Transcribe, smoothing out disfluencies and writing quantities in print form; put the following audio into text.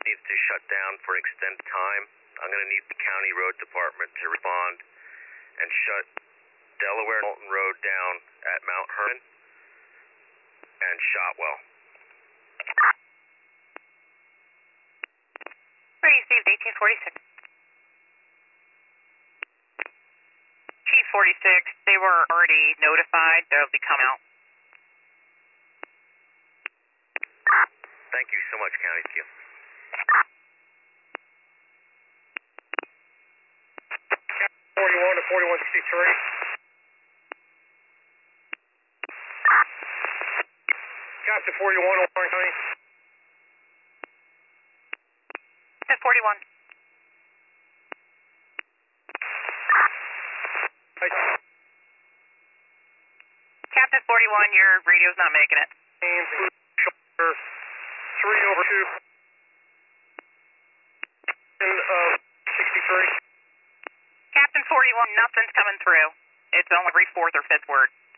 needs to shut down for an extended time. I'm going to need the county road department to respond and shut Delaware Knowlton Road down at Mount Herman and Shotwell. Received 1846. Chief 46, they were already notified. They'll be coming out. Thank you so much, County. Thank you. 41 to 4163. Captain 41, Orange County. Captain 41. Captain 41, your radio's not making it. Shoulder 3 over 2. And 63. Captain 41, nothing's coming through. It's only every fourth or fifth word.